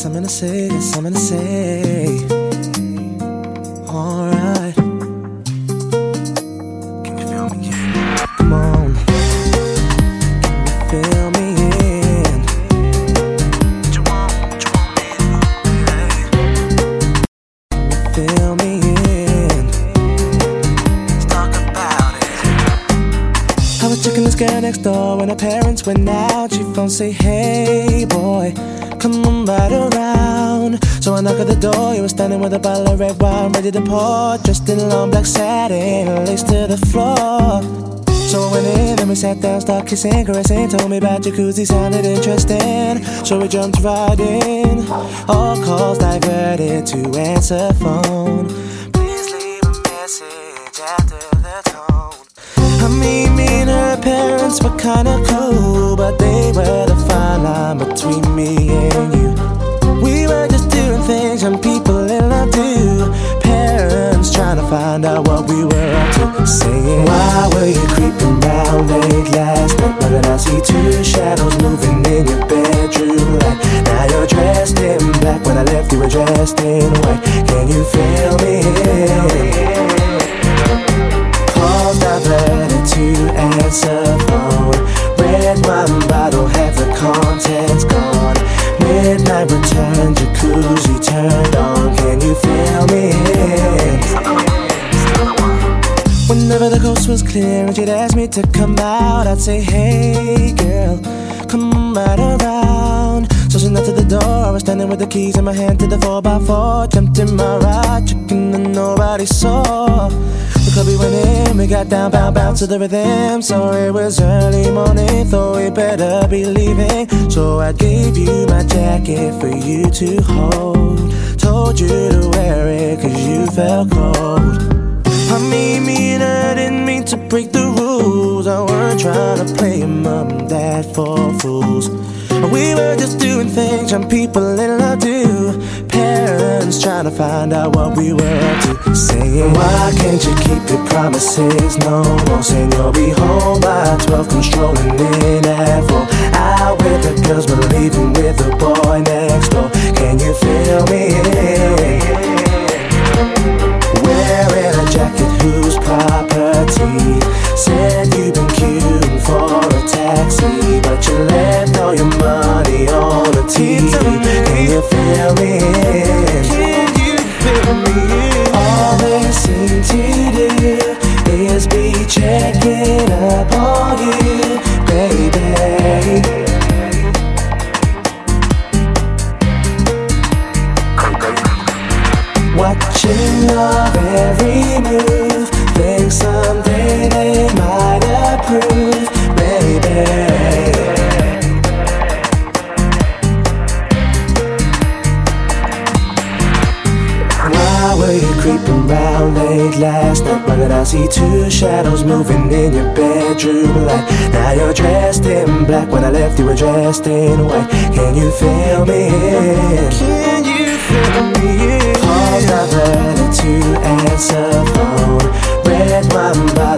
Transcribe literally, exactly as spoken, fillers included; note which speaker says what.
Speaker 1: something to say, got something to say. Alright. Can you feel me? Yeah. Come on. Can you feel me? In? What you want? What you want me to do? Can you feel me? In? Let's talk about it. I was checking this girl next door when her parents went out. She phoned, say, hey boy, come on right around. So I knock at the door, you were standing with a bottle of red wine ready to pour, dressed in long black satin, lace to the floor. So I went in and we sat down, started kissing, caressing, told me about jacuzzi, sounded interesting. So we jumped right in, all calls diverted to answer phone. Please leave a message after the tone. I mean, me and her parents were kinda cool, but they were the fine line between me and you. We were just doing things young people in love do. Parents trying to find out what we were up to, saying, why were you creeping round late last night? Why did I see two shadows moving in your bedroom light? Now you're dressed in black, when I left you were dressed in white. Can you feel me? Calls diverted to answer phone. Red wine bottle, half the contents gone. Midnight return, jacuzzi turned on. Can you feel me? Whenever the coast was clear and she'd ask me to come out, I'd say, hey girl, come on right around. So she knocked at the door, I was standing with the keys in my hand to the four by four. Jumped in my ride, checking and nobody saw. The club we went in, we got down, bound, bound to the rhythm. So it was early morning, thought we better be leaving. So I gave you my jacket for you to hold. Told you to wear it cause you felt cold. I mean, me and her didn't mean to break the rules. I weren't trying to play mom and dad for fools. We were just doing things young people in love do. Parents trying to find out what we were up to, saying, why can't you keep your promises no more? Saying you'll be home by twelve, come strolling in at four. Out with the girls but leaving with the boy next door. Can you feel me? Wearing a jacket whose property. Said you've been queuing for a taxi, but you left all your money on the T V. Can you feel me? Can you feel me? All they seem to do is be checking up on you, baby. Watching your every move, think someday they might approve, baby. Why were you creeping round late last night? Why did I see two shadows moving in your bedroom light? Now you're dressed in black, when I left you were dressed in white. Can you feel me? Can you feel me? Calls diverted to answer phone. Red wine bottle.